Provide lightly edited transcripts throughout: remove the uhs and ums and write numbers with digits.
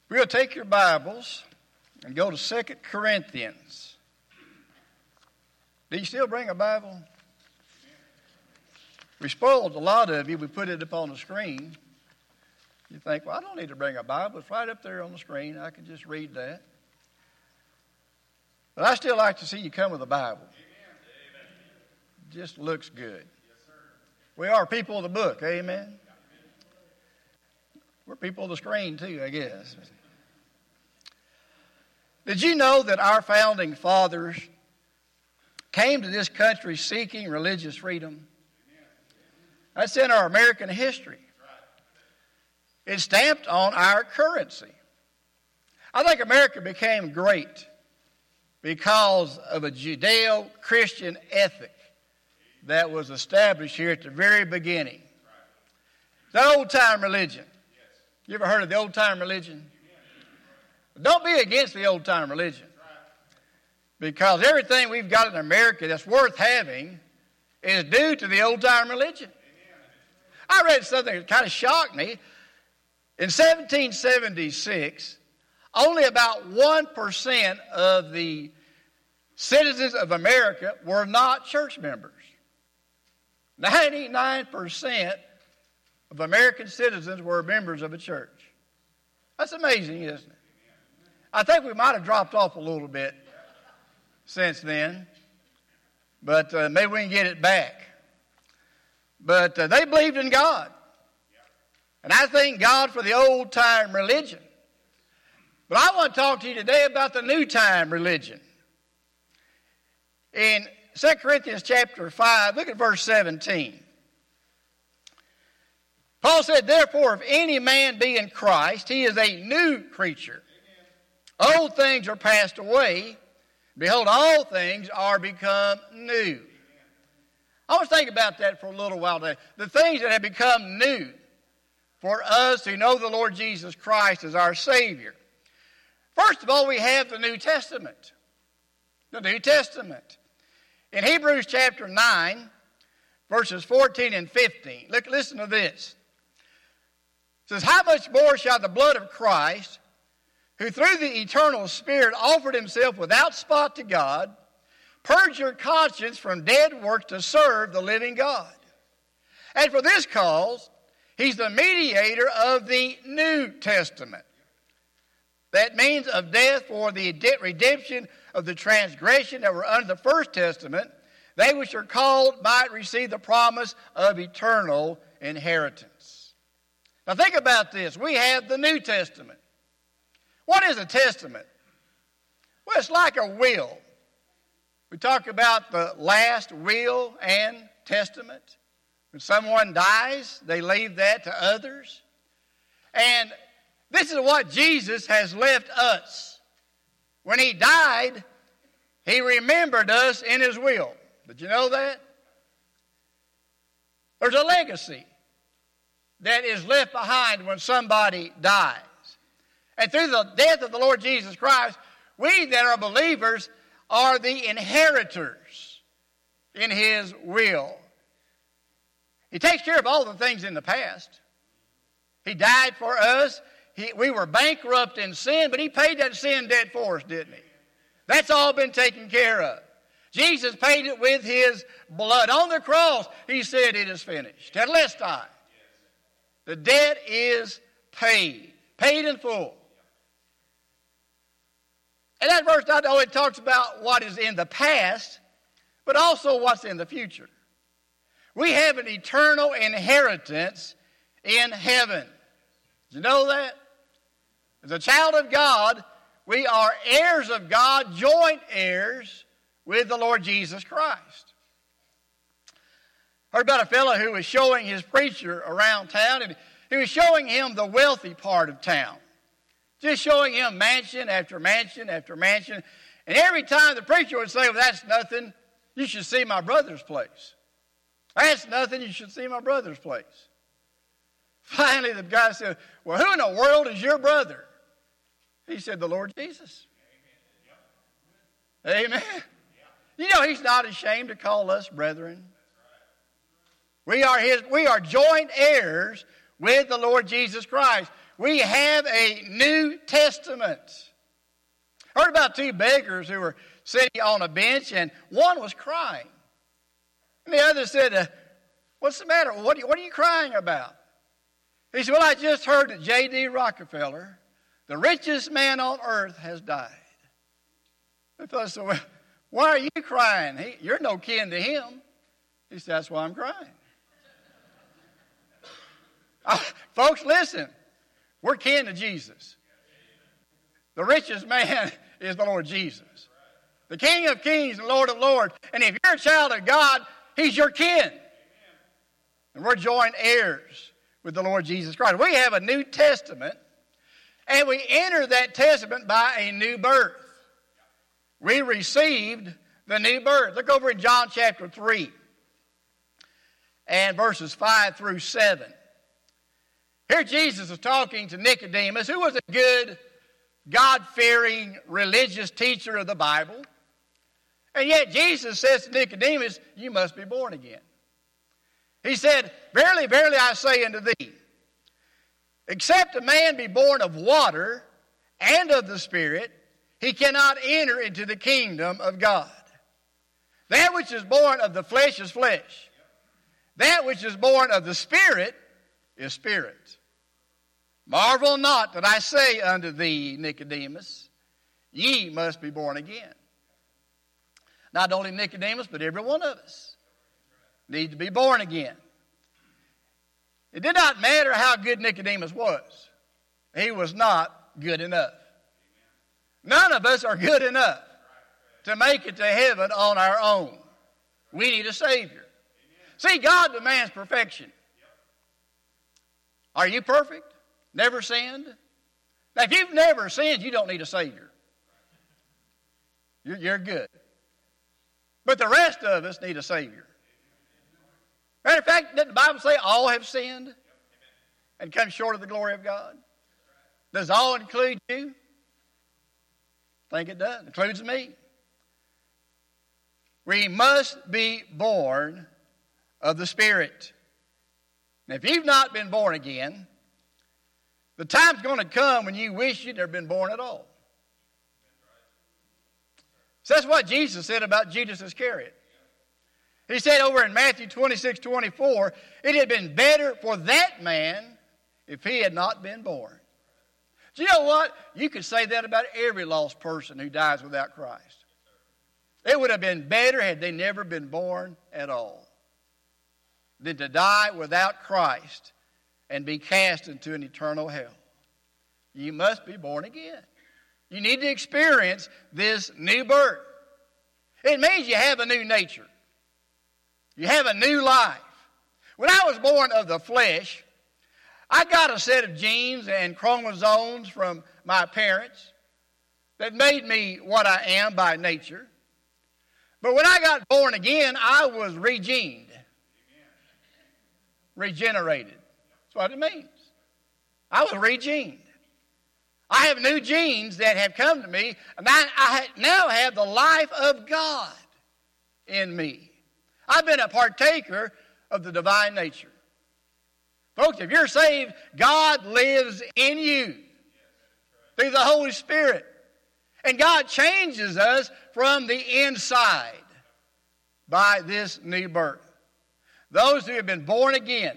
We'll take your Bibles and go to 2 Corinthians. Do you still bring a Bible? We spoiled a lot of you. We put it up on the screen. You think, well, I don't need to bring a Bible. It's right up there on the screen. I can just read that. But I still like to see you come with a Bible. It just looks good. We are people of the book, amen? We're people of the screen too, I guess. Did you know that our founding fathers came to this country seeking religious freedom? That's in our American history. It's stamped on our currency. I think America became great because of a Judeo-Christian ethic that was established here at the very beginning. The old-time religion. You ever heard of the old-time religion? Don't be against the old-time religion. Because everything we've got in America that's worth having is due to the old-time religion. I read something that kind of shocked me. In 1776, only about 1% of the citizens of America were not church members. 99% of American citizens were members of a church. That's amazing, isn't it? I think we might have dropped off a little bit since then, but maybe we can get it back. But they believed in God. And I thank God for the old-time religion. But I want to talk to you today about the new-time religion. In 2 Corinthians chapter 5, look at verse 17. Paul said, "Therefore, if any man be in Christ, he is a new creature. Old things are passed away. Behold, all things are become new." I want to think about that for a little while today. The things that have become new for us who know the Lord Jesus Christ as our Savior. First of all, we have the New Testament. The New Testament. In Hebrews chapter 9, verses 14 and 15, listen to this. It says, "How much more shall the blood of Christ, who through the eternal Spirit offered himself without spot to God, purge your conscience from dead works to serve the living God? And for this cause, he's the mediator of the New Testament." That means of death for the redemption of the transgression that were under the first testament. They which are called might receive the promise of eternal inheritance. Now think about this. We have the New Testament. What is a testament? Well, it's like a will. We talk about the last will and testament. When someone dies, they leave that to others. And this is what Jesus has left us. When he died, he remembered us in his will. Did you know that? There's a legacy that is left behind when somebody dies. And through the death of the Lord Jesus Christ, we that are believers are the inheritors in his will. He takes care of all the things in the past. He died for us. We were bankrupt in sin, but he paid that sin debt for us, didn't he? That's all been taken care of. Jesus paid it with his blood. On the cross, he said, "It is finished." Tetelestai. The debt is paid in full. And that verse not only talks about what is in the past, but also what's in the future. We have an eternal inheritance in heaven. Did you know that? As a child of God, we are heirs of God, joint heirs with the Lord Jesus Christ. I heard about a fellow who was showing his preacher around town, and he was showing him the wealthy part of town. Just showing him mansion after mansion after mansion. And every time the preacher would say, "Well, that's nothing. You should see my brother's place. That's nothing. You should see my brother's place." Finally, the guy said, "Well, who in the world is your brother?" He said, "The Lord Jesus." Amen. You know, he's not ashamed to call us brethren. We are joint heirs with the Lord Jesus Christ. We have a New Testament. I heard about two beggars who were sitting on a bench, and one was crying. And the other said, what's the matter? What are you crying about? He said, well, I just heard that J.D. Rockefeller, the richest man on earth, has died. The fellow said, well, why are you crying? You're no kin to him. He said, that's why I'm crying. Folks, listen. We're kin to Jesus. The richest man is the Lord Jesus. The King of kings and Lord of lords. And if you're a child of God, he's your kin. And we're joint heirs with the Lord Jesus Christ. We have a New Testament, and we enter that testament by a new birth. We received the new birth. Look over in John chapter 3 and verses 5 through 7. Here Jesus is talking to Nicodemus, who was a good, God-fearing, religious teacher of the Bible. And yet Jesus says to Nicodemus, you must be born again. He said, verily, verily, I say unto thee, except a man be born of water and of the Spirit, he cannot enter into the kingdom of God. That which is born of the flesh is flesh. That which is born of the Spirit is spirit. Marvel not that I say unto thee, Nicodemus, ye must be born again. Not only Nicodemus, but every one of us need to be born again. It did not matter how good Nicodemus was. He was not good enough. None of us are good enough to make it to heaven on our own. We need a Savior. See, God demands perfection. Are you perfect? Never sinned? Now, if you've never sinned, you don't need a Savior. You're good. But the rest of us need a Savior. Matter of fact, didn't the Bible say all have sinned and come short of the glory of God? Does all include you? I think it does. It includes me. We must be born of the Spirit. Now, if you've not been born again, the time's going to come when you wish you'd never been born at all. So that's what Jesus said about Judas Iscariot. He said over in Matthew 26:24, it had been better for that man if he had not been born. Do you know what? You could say that about every lost person who dies without Christ. It would have been better had they never been born at all than to die without Christ and be cast into an eternal hell. You must be born again. You need to experience this new birth. It means you have a new nature. You have a new life. When I was born of the flesh, I got a set of genes and chromosomes from my parents that made me what I am by nature. But when I got born again, I was regened. Regenerated. That's what it means. I was regened. I have new genes that have come to me, and I now have the life of God in me. I've been a partaker of the divine nature. Folks, if you're saved, God lives in you through the Holy Spirit. And God changes us from the inside by this new birth. Those who have been born again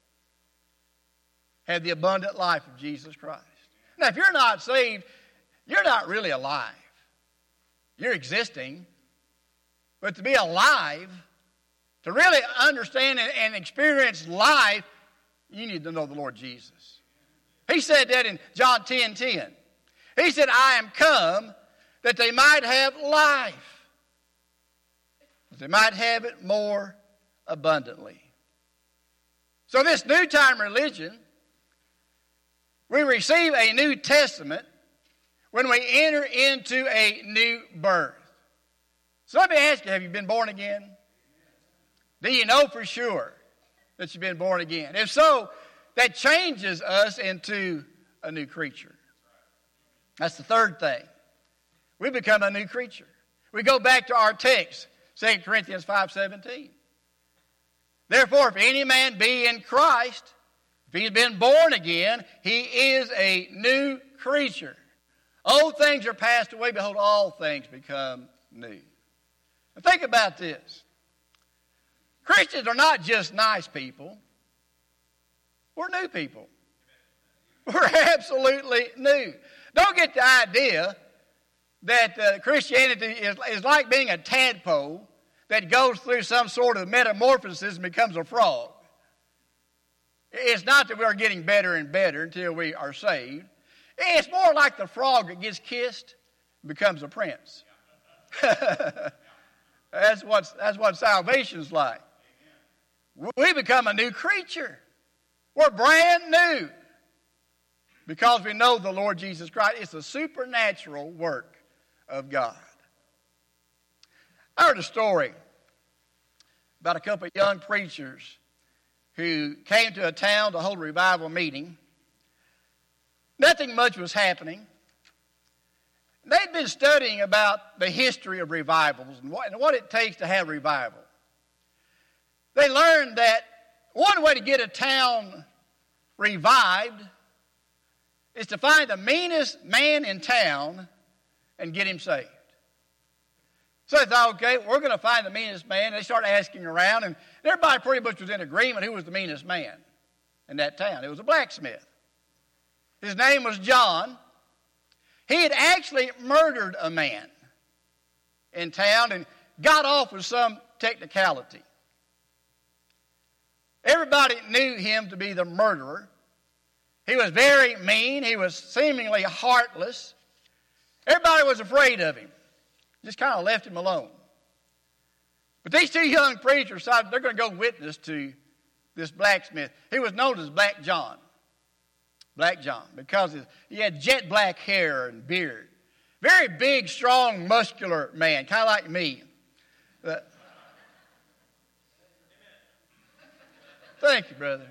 have the abundant life of Jesus Christ. Now, if you're not saved, you're not really alive. You're existing. But to be alive, to really understand and experience life, you need to know the Lord Jesus. He said that in John 10:10. He said, I am come that they might have life, that they might have it more abundantly. So this new time religion, we receive a New Testament when we enter into a new birth. So let me ask you, have you been born again? Do you know for sure that you've been born again? If so, that changes us into a new creature. That's the third thing. We become a new creature. We go back to our text, 2 Corinthians 5:17. Therefore, if any man be in Christ, If he's been born again, he is a new creature. Old things are passed away. Behold, all things become new. Now think about this. Christians are not just nice people. We're new people. We're absolutely new. Don't get the idea that Christianity is like being a tadpole that goes through some sort of metamorphosis and becomes a frog. It's not that we are getting better and better until we are saved. It's more like the frog that gets kissed and becomes a prince. That's what salvation's like. We become a new creature. We're brand new because we know the Lord Jesus Christ. It's a supernatural work of God. I heard a story about a couple of young preachers who came to a town to hold a revival meeting. Nothing much was happening. They'd been studying about the history of revivals and what it takes to have revival. They learned that one way to get a town revived is to find the meanest man in town and get him saved. So they thought, okay, we're going to find the meanest man. They started asking around, and everybody pretty much was in agreement who was the meanest man in that town. It was a blacksmith. His name was John. He had actually murdered a man in town and got off with some technicality. Everybody knew him to be the murderer. He was very mean. He was seemingly heartless. Everybody was afraid of him. Just kind of left him alone. But these two young preachers decided they're going to go witness to this blacksmith. He was known as Black John. Black John, because he had jet black hair and beard. Very big, strong, muscular man, kind of like me. Thank you, brother.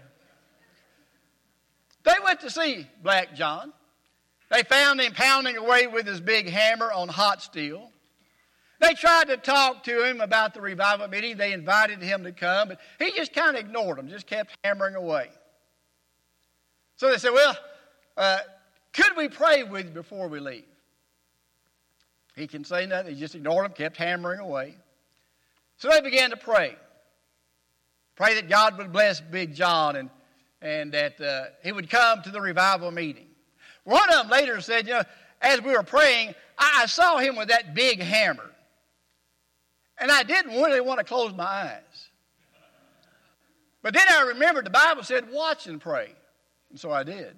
They went to see Black John. They found him pounding away with his big hammer on hot steel. They tried to talk to him about the revival meeting. They invited him to come, but he just kind of ignored them, just kept hammering away. So they said, well, could we pray with you before we leave? He can say nothing. He just ignored them, kept hammering away. So they began to pray. Pray that God would bless Big John and that he would come to the revival meeting. One of them later said, as we were praying, I saw him with that big hammer. And I didn't really want to close my eyes. But then I remembered the Bible said, watch and pray. And so I did.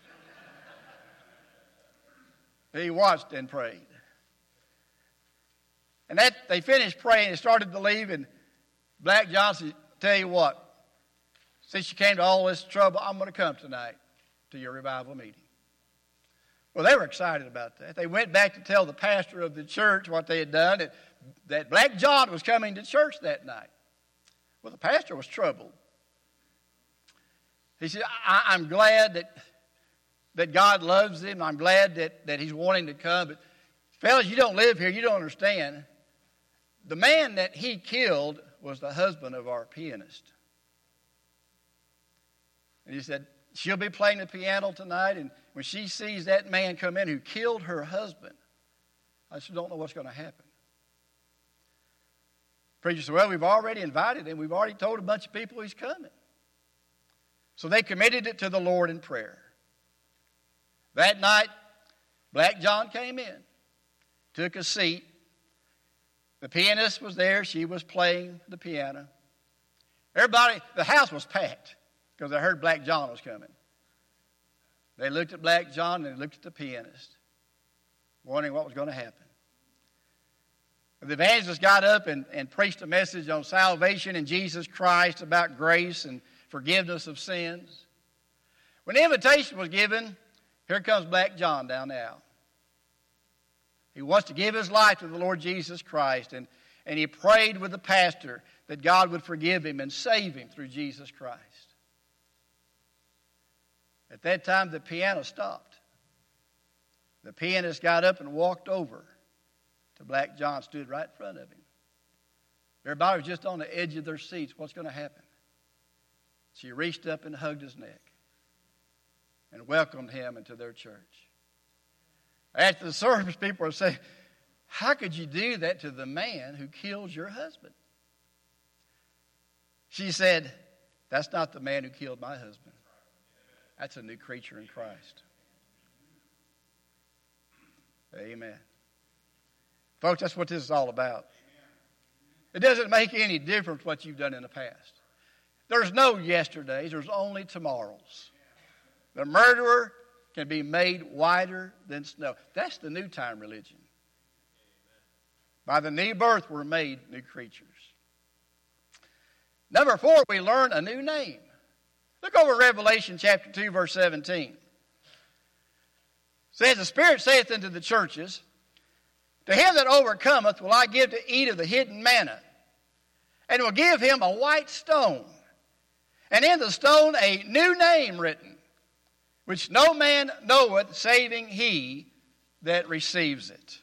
He watched and prayed. And they finished praying and started to leave. And Black John said, tell you what, since you came to all this trouble, I'm going to come tonight to your revival meeting. Well, they were excited about that. They went back to tell the pastor of the church what they had done, that Black John was coming to church that night. Well, the pastor was troubled. He said, I'm glad that God loves him. I'm glad that he's wanting to come. But fellas, you don't live here. You don't understand. The man that he killed was the husband of our pianist. And he said, she'll be playing the piano tonight, and when she sees that man come in who killed her husband, I just don't know what's going to happen. Preacher said, well, we've already invited him. We've already told a bunch of people he's coming. So they committed it to the Lord in prayer. That night, Black John came in, took a seat. The pianist was there. She was playing the piano. Everybody, the house was packed because they heard Black John was coming. They looked at Black John and they looked at the pianist, wondering what was going to happen. The evangelist got up and preached a message on salvation in Jesus Christ, about grace and forgiveness of sins. When the invitation was given, here comes Black John down the aisle. He wants to give his life to the Lord Jesus Christ, and he prayed with the pastor that God would forgive him and save him through Jesus Christ. At that time, the piano stopped. The pianist got up and walked over to Black John, stood right in front of him. Everybody was just on the edge of their seats. What's going to happen? She reached up and hugged his neck. and welcomed him into their church. After the service, people were saying, how could you do that to the man who killed your husband? She said, that's not the man who killed my husband. That's a new creature in Christ. Amen. Folks, that's what this is all about. It doesn't make any difference what you've done in the past. There's no yesterdays. There's only tomorrows. The murderer can be made whiter than snow. That's the new time religion. By the new birth, we're made new creatures. Number 4, we learn a new name. Look over Revelation chapter 2, verse 17. It says, the Spirit saith unto the churches, to him that overcometh will I give to eat of the hidden manna, and will give him a white stone, and in the stone a new name written, which no man knoweth, saving he that receives it.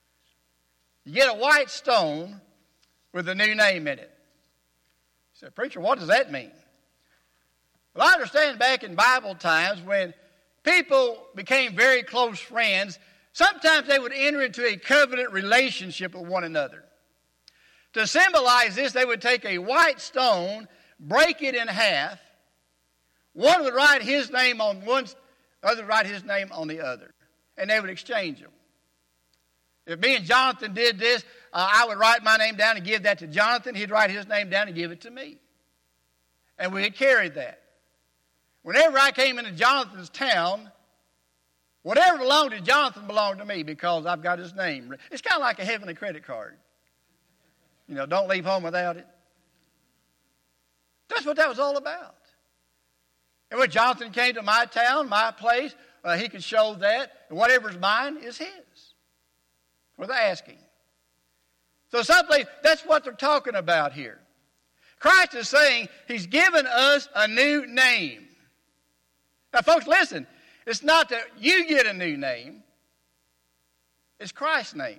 You get a white stone with a new name in it. You say, preacher, what does that mean? Well, I understand back in Bible times when people became very close friends, sometimes they would enter into a covenant relationship with one another. To symbolize this, they would take a white stone, break it in half. One would write his name on one, the other would write his name on the other. And they would exchange them. If me and Jonathan did this, I would write my name down and give that to Jonathan. He'd write his name down and give it to me. And we had carried that. Whenever I came into Jonathan's town, whatever belonged to Jonathan belonged to me because I've got his name. It's kind of like a heavenly credit card. You know, don't leave home without it. That's what that was all about. And when Jonathan came to my town, my place, he could show that. And whatever's mine is his. For the asking. So someplace, that's what they're talking about here. Christ is saying he's given us a new name. Now, folks, listen. It's not that you get a new name. It's Christ's name.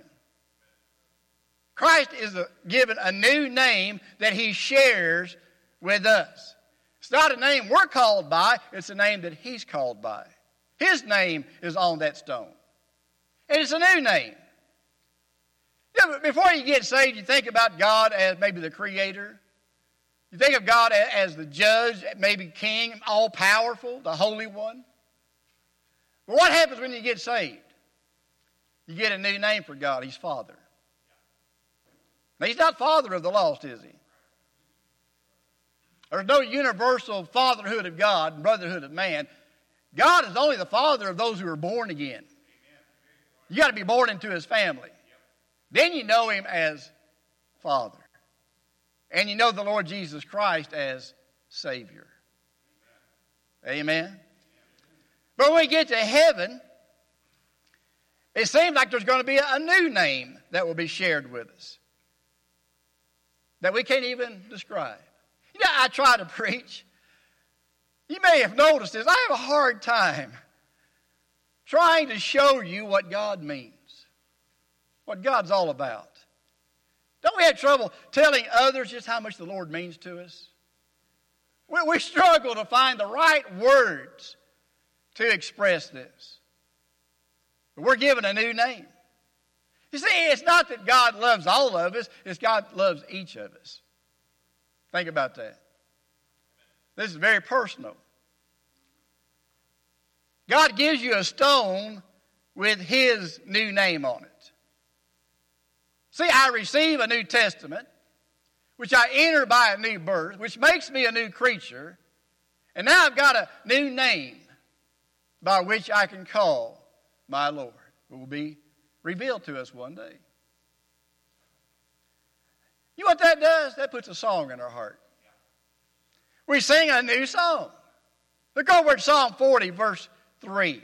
Christ is given a new name that he shares with us. It's not a name we're called by. It's a name that he's called by. His name is on that stone. And it's a new name. Before you get saved, you think about God as maybe the creator. You think of God as the judge, maybe king, all-powerful, the Holy One. But what happens when you get saved? You get a new name for God. He's Father. Now, he's not Father of the lost, is he? There's no universal fatherhood of God and brotherhood of man. God is only the Father of those who are born again. You got to be born into his family. Then you know him as Father. And you know the Lord Jesus Christ as Savior. Amen? But when we get to heaven, it seems like there's going to be a new name that will be shared with us that we can't even describe. You know, I try to preach. You may have noticed this. I have a hard time trying to show you what God means, what God's all about. Don't we have trouble telling others just how much the Lord means to us? We struggle to find the right words to express this. But we're given a new name. You see, it's not that God loves all of us, it's God loves each of us. Think about that. This is very personal. God gives you a stone with his new name on it. See, I receive a New Testament, which I enter by a new birth, which makes me a new creature, and now I've got a new name by which I can call my Lord. It will be revealed to us one day. You know what that does? That puts a song in our heart. We sing a new song. Look over at Psalm 40, verse 3.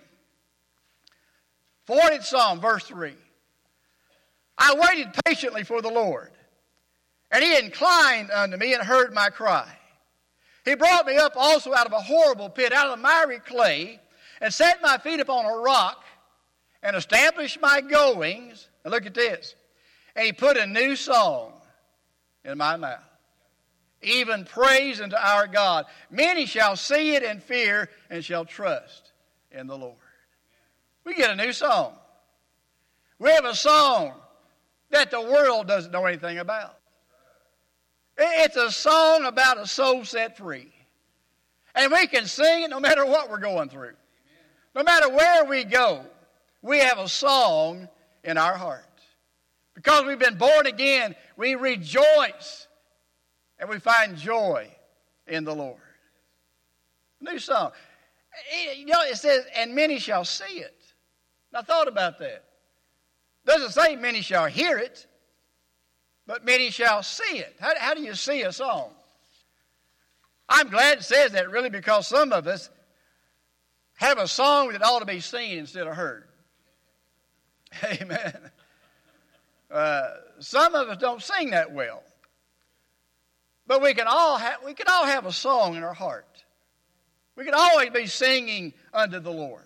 40th Psalm, verse 3. I waited patiently for the Lord, and he inclined unto me and heard my cry. He brought me up also out of a horrible pit, out of the miry clay, and set my feet upon a rock, and established my goings. And look at this. And he put a new song in my mouth, even praise unto our God. Many shall see it and fear, and shall trust in the Lord. We get a new song. We have a song that the world doesn't know anything about. It's a song about a soul set free. And we can sing it no matter what we're going through. No matter where we go, we have a song in our heart. Because we've been born again, we rejoice and we find joy in the Lord. New song. You know, it says, and many shall see it. And I thought about that. It doesn't say many shall hear it, but many shall see it. How do you see a song? I'm glad it says that, really, because some of us have a song that ought to be seen instead of heard. Amen. Some of us don't sing that well. But we can all have a song in our heart. We can always be singing unto the Lord.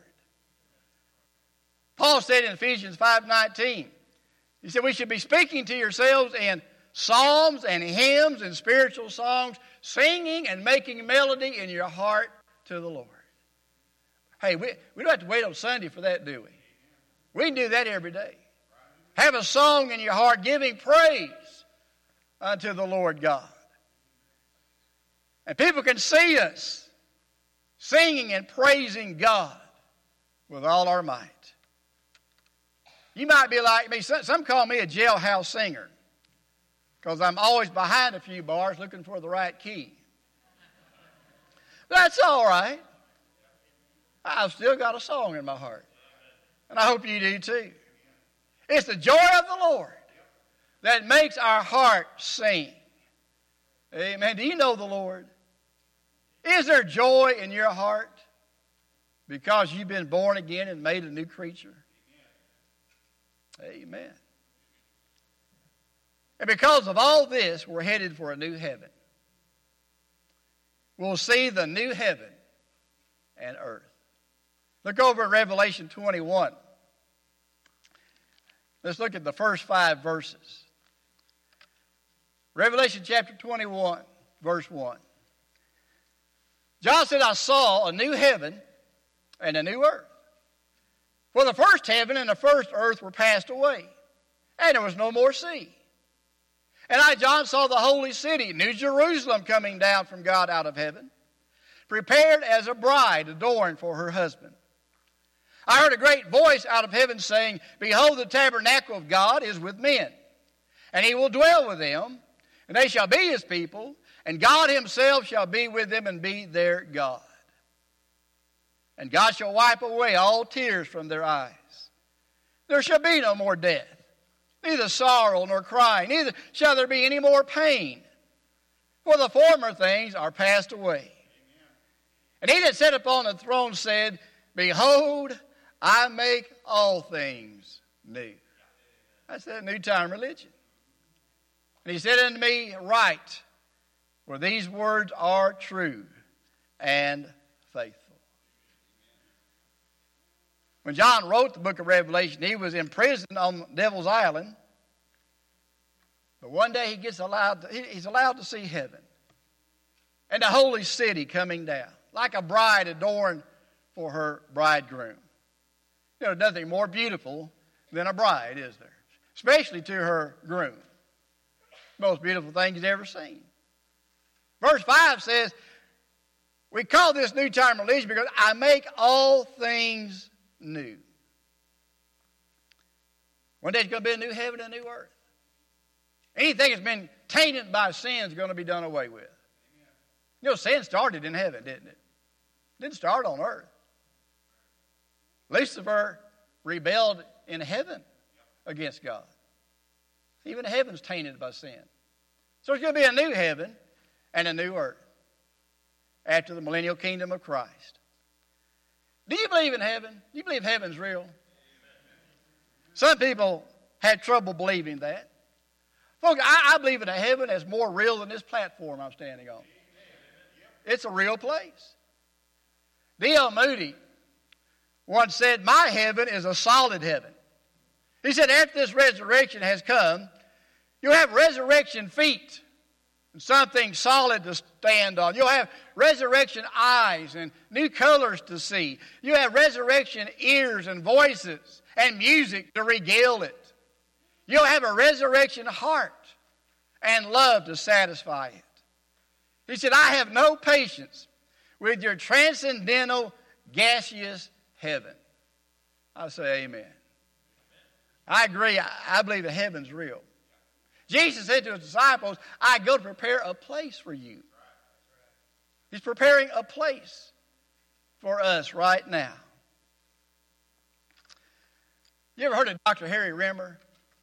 Paul said in Ephesians 5:19, he said, we should be speaking to yourselves in psalms and hymns and spiritual songs, singing and making melody in your heart to the Lord. Hey, we don't have to wait on Sunday for that, do we? We can do that every day. Have a song in your heart giving praise unto the Lord God. And people can see us singing and praising God with all our might. You might be like me. Some call me a jailhouse singer because I'm always behind a few bars looking for the right key. That's all right. I've still got a song in my heart. And I hope you do too. It's the joy of the Lord that makes our heart sing. Amen. Do you know the Lord? Is there joy in your heart because you've been born again and made a new creature? Amen. And because of all this, we're headed for a new heaven. We'll see the new heaven and earth. Look over at Revelation 21. Let's look at the first 5 verses. Revelation chapter 21, verse 1. John said, I saw a new heaven and a new earth. For the first heaven and the first earth were passed away, and there was no more sea. And I, John, saw the holy city, New Jerusalem, coming down from God out of heaven, prepared as a bride adorned for her husband. I heard a great voice out of heaven saying, behold, the tabernacle of God is with men, and he will dwell with them, and they shall be his people, and God himself shall be with them and be their God. And God shall wipe away all tears from their eyes. There shall be no more death, neither sorrow nor crying, neither shall there be any more pain, for the former things are passed away. And he that sat upon the throne said, behold, I make all things new. That's that new time religion. And he said unto me, write, for these words are true and faithful. When John wrote the book of Revelation, he was in prison on Devil's Island. But one day he's allowed to see heaven and the holy city coming down, like a bride adorned for her bridegroom. You know, there's nothing more beautiful than a bride, is there? Especially to her groom. Most beautiful thing he's ever seen. Verse 5 says, we call this new time religion because I make all things new. One day it's going to be a new heaven and a new earth. Anything that's been tainted by sin is going to be done away with. You know, sin started in heaven, didn't it? It didn't start on earth. Lucifer rebelled in heaven against God. Even heaven's tainted by sin. So it's going to be a new heaven and a new earth after the millennial kingdom of Christ. Do you believe in heaven? Do you believe heaven's real? Some people had trouble believing that. Folks, I believe in a heaven that's more real than this platform I'm standing on. It's a real place. D.L. Moody once said, my heaven is a solid heaven. He said, after this resurrection has come, you'll have resurrection feet and something solid to stand on. You'll have resurrection eyes and new colors to see. You have resurrection ears and voices and music to regale it. You'll have a resurrection heart and love to satisfy it. He said, I have no patience with your transcendental gaseous heaven. I say amen. I agree. I believe that heaven's real. Jesus said to his disciples, I go to prepare a place for you. He's preparing a place for us right now. You ever heard of Dr. Harry Rimmer?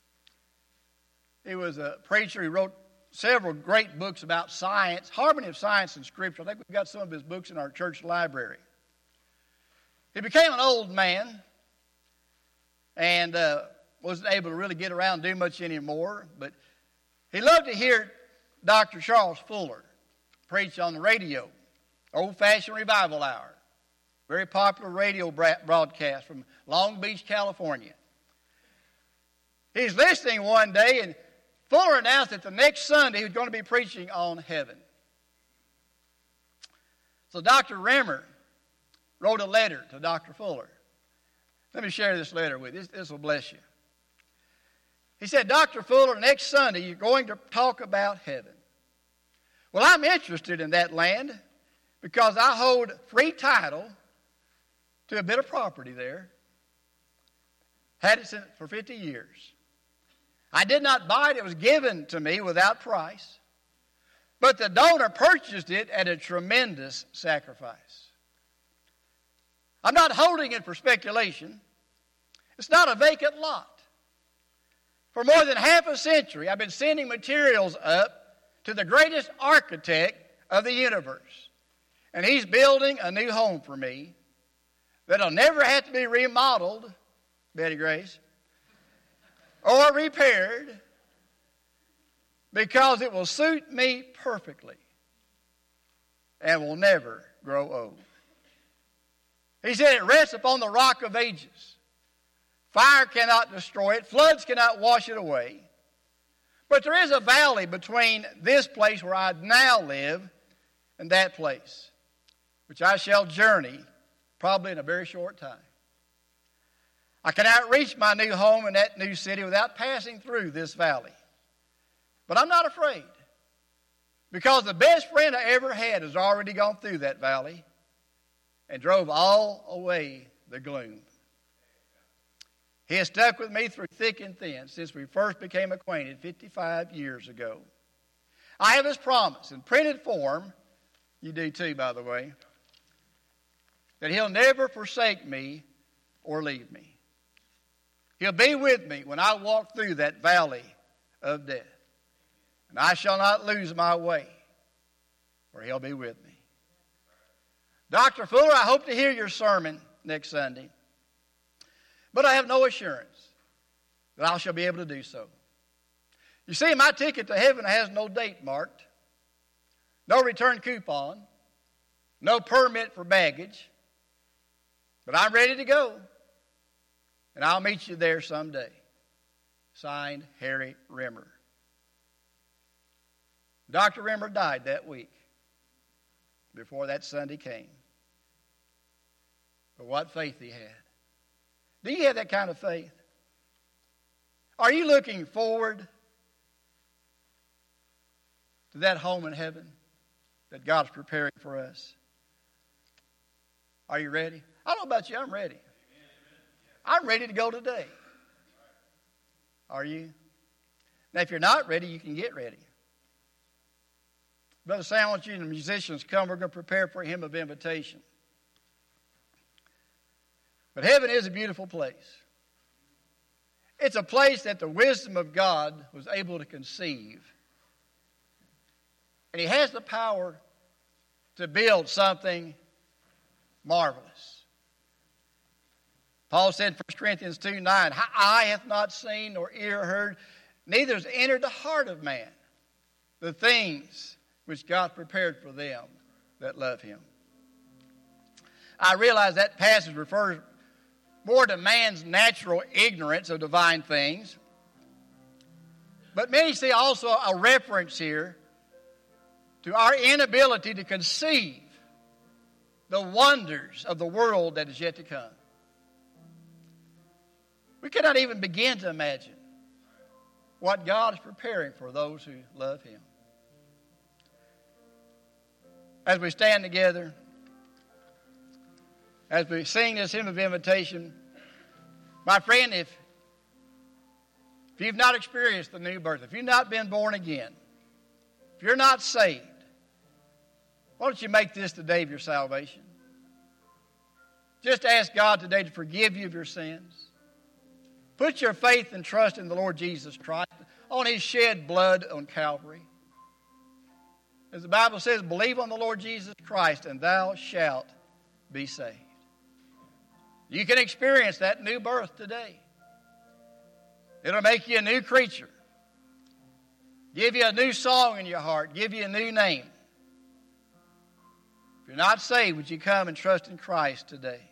He was a preacher. He wrote several great books about science, harmony of science and Scripture. I think we've got some of his books in our church library. He became an old man and wasn't able to really get around and do much anymore. But he loved to hear Dr. Charles Fuller preach on the radio, old-fashioned revival hour. Very popular radio broadcast from Long Beach, California. He's listening one day, and Fuller announced that the next Sunday he was going to be preaching on heaven. So Dr. Rimmer wrote a letter to Dr. Fuller. Let me share this letter with you. This will bless you. He said, Dr. Fuller, next Sunday you're going to talk about heaven. Well, I'm interested in that land because I hold free title to a bit of property there. Had it for 50 years. I did not buy it. It was given to me without price. But the donor purchased it at a tremendous sacrifice. I'm not holding it for speculation. It's not a vacant lot. For more than half a century, I've been sending materials up to the greatest architect of the universe. And he's building a new home for me that'll never have to be remodeled, Betty Grace, or repaired, because it will suit me perfectly and will never grow old. He said it rests upon the rock of ages. Fire cannot destroy it. Floods cannot wash it away. But there is a valley between this place where I now live and that place, which I shall journey probably in a very short time. I cannot reach my new home in that new city without passing through this valley. But I'm not afraid, because the best friend I ever had has already gone through that valley and drove all away the gloom. He has stuck with me through thick and thin since we first became acquainted 55 years ago. I have his promise in printed form, you do too, by the way, that he'll never forsake me or leave me. He'll be with me when I walk through that valley of death. And I shall not lose my way, for he'll be with me. Dr. Fuller, I hope to hear your sermon next Sunday. But I have no assurance that I shall be able to do so. You see, my ticket to heaven has no date marked, no return coupon, no permit for baggage. But I'm ready to go. And I'll meet you there someday. Signed, Harry Rimmer. Dr. Rimmer died that week before that Sunday came. But what faith he had. Do you have that kind of faith? Are you looking forward to that home in heaven that God's preparing for us? Are you ready? I don't know about you, I'm ready. I'm ready to go today. Are you? Now, if you're not ready, you can get ready. Brother Sam, I want you and the musicians come. We're going to prepare for a hymn of invitation. But heaven is a beautiful place. It's a place that the wisdom of God was able to conceive. And he has the power to build something marvelous. Paul said in 1 Corinthians 2:9, eye hath not seen nor ear heard, neither has entered the heart of man the things which God prepared for them that love him. I realize that passage refers more to man's natural ignorance of divine things. But many see also a reference here to our inability to conceive the wonders of the world that is yet to come. We cannot even begin to imagine what God is preparing for those who love Him. As we stand together, as we sing this hymn of invitation, my friend, if you've not experienced the new birth, if you've not been born again, if you're not saved, why don't you make this the day of your salvation? Just ask God today to forgive you of your sins. Put your faith and trust in the Lord Jesus Christ, on His shed blood on Calvary. As the Bible says, believe on the Lord Jesus Christ and thou shalt be saved. You can experience that new birth today. It'll make you a new creature. Give you a new song in your heart. Give you a new name. If you're not saved, would you come and trust in Christ today?